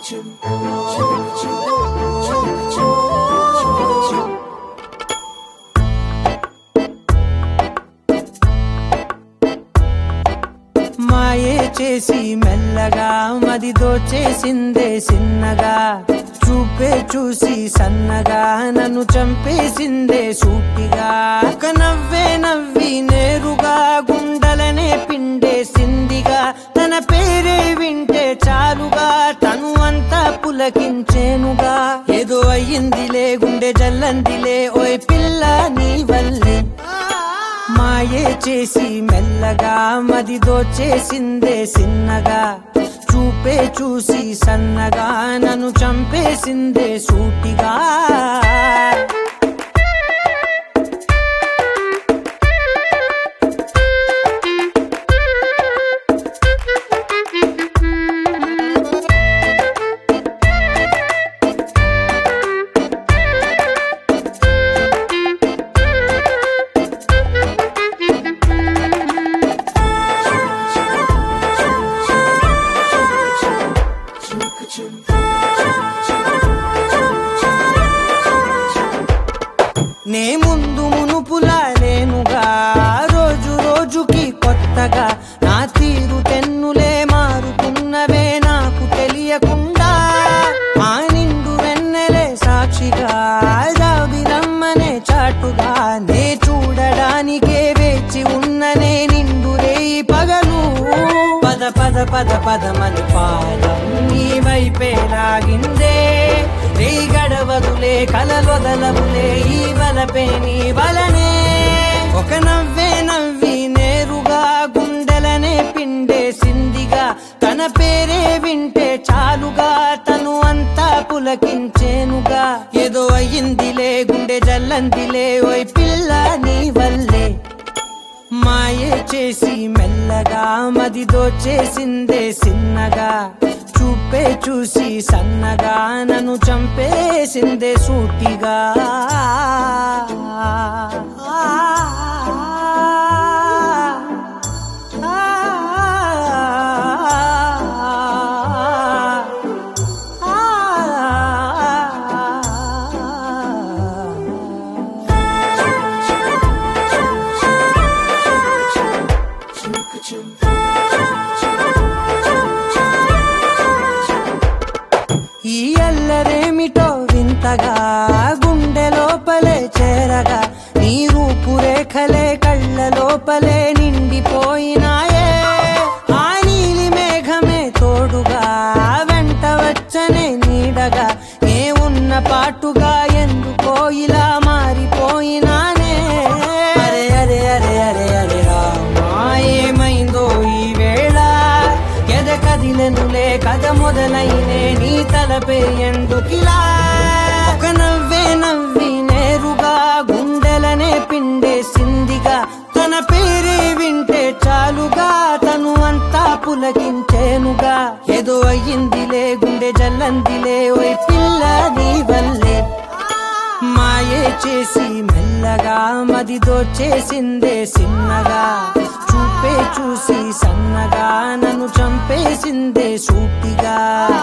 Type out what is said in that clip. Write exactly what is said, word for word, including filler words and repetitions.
మాయే చేసి మెల్లగా మది దోచేసిందే సిన్నగా చూపే చూసి సన్నగా నన్ను చంపేసిందే సూటిగా ఒక నవ్వే నవ్వి నేరుగా గుండెలనే పిండేసిందిగా తన పేరే వింటే చాలుగా తను అంతా పులకించేనుగా ఏదో అయ్యిందిలే గుండె జల్లందిలే ఓయ్ పిల్ల నీ వల్లే మాయే చేసి మెల్లగా మది దోచేసిందే సిన్నగా చూపే చూసి సన్నగా నన్ను చంపేసిందే సూటిగా నే ముందు మునుపులా లేనుగా రోజు రోజుకి కొత్తగా నా తీరు తెన్నులే మారుతున్నవే నాకు తెలియకుండా ఆ నిండు వెన్నెలే సాక్షిగా జాబిలమ్మనే చాటుగా నే చూడడానికే వేచి ఉన్ననే నిండు రేయి పగలు పద పద పద పదమని పాదం నీ వైపే లాగిందే రే గడవదులే కలలొదలవులే ఈ వలపే నీ వలనే ఒక నవ్వే నవ్వి నేరుగా గుండెలనే పిండేసిందిగా తన పేరే వింటే చాలుగా తను అంతా పులకించేనుగా ఏదో అయ్యిందిలే గుండె జల్లందిలే ఓయ్ పిల్ల నీ వల్లే మాయే చేసి మెల్లగా మది దోచేసిందే సిన్నగా చూపే చూసి సన్నగా నన్ను చంపేసిందే సూటిగా ఈ అల్లరేమిటో వింతగా గుండె లోపలే చేరగా నీ రూపురేఖలే కళ్ళ లోపలే నిండిపోయినాయే ఆ నీలి మేఘమే తోడుగా వెంట వచ్చనే నీడగా ఏ ఉన్న పాటుగా ఎందుకో ఇలా మారిపోయినానే అరే అరే అరే అరే అరే రామా ఏమైందో ఈ వేళ ఎద కదిలెనులే కథ మొదలైనే నీ తలపే ఎందుకిలా ఒక నవ్వే నవ్వి నేరుగా గుండెలనే పిండేసిందిగా తన పేరే వింటే చాలుగా తను అంతా పులకించేనుగా ఏదో అయ్యిందిలే గుండె జల్లందిలే ఓయ్ పిల్ల నీ వల్లే మాయే చేసి మెల్లగా మది దోచేసిందే సిన్నగా చూపే చూసి సన్నగా నన్ను చంపేసిందే సూటిగా